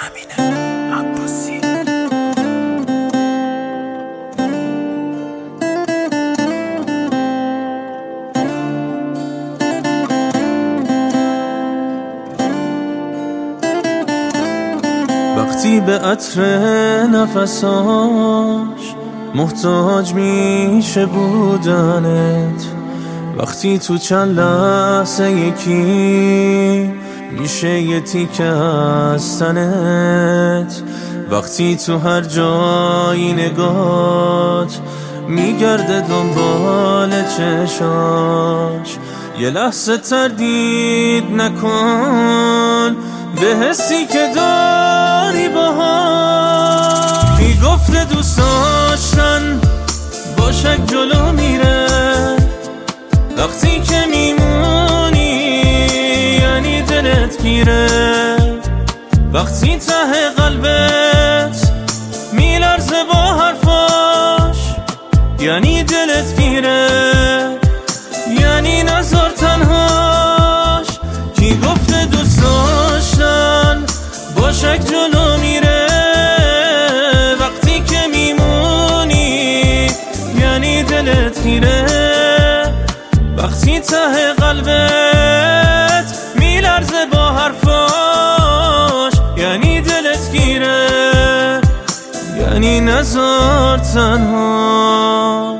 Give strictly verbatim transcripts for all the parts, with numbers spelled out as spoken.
امین عباسی. وقتی به عطر نفساش محتاج میشه بودنت، وقتی تو چند لحظه یکی میشه یه تیکه از تنت، وقتی تو هر جایی نگات میگرده دنبال چشاش، یه لحظه تردید نکن به حسی که داری باها. کی گفته دوست داشتن با شک جلو میره، وقتی که میمونی یعنی دلت گیره، وقتی ته قلبت میلرزه با حرفاش یعنی دلت گیره، یعنی نذار تنهاش. کی گفته دوست داشتن با شک جلو میره، وقتی که میمونی یعنی دلت گیره، وقتی ته قلبت میلرزه با حرفاش یعنی دلت گیره، یعنی نذار تنها.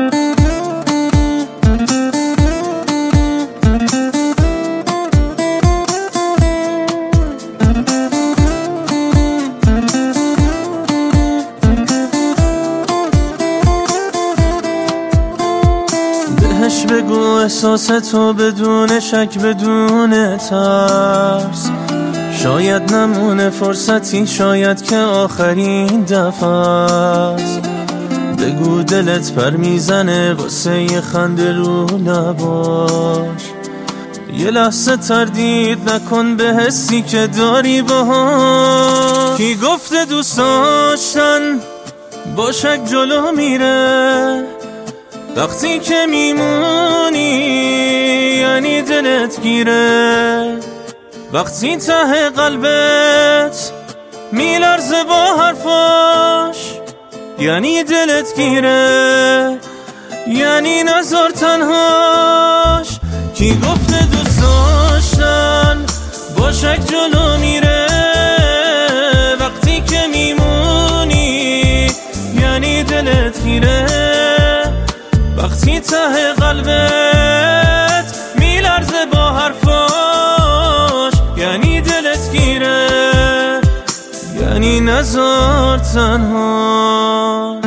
بهش بگو احساس تو بدون شک بدون ترس، شاید نمونه فرصتی، شاید که آخرین دفعه است. بگو دلت پر میزنه واسه یه خنده رو لباش، یه لحظه تردید نکن به حسی که داری باها. کی گفته دوست داشتن با شک جلو میره، وقتی که میمونی یعنی دلت گیره، وقتی ته قلبت میلرزه با حرفاش یعنی دلت گیره، یعنی نذار تنهاش. کی گفته دوست داشتن با شک جلو میره، وقتی که میمونی یعنی دلت گیره، وقتی ته قلبت میلرزه با حرفاش یعنی دلت گیره، یعنی نذار تنها.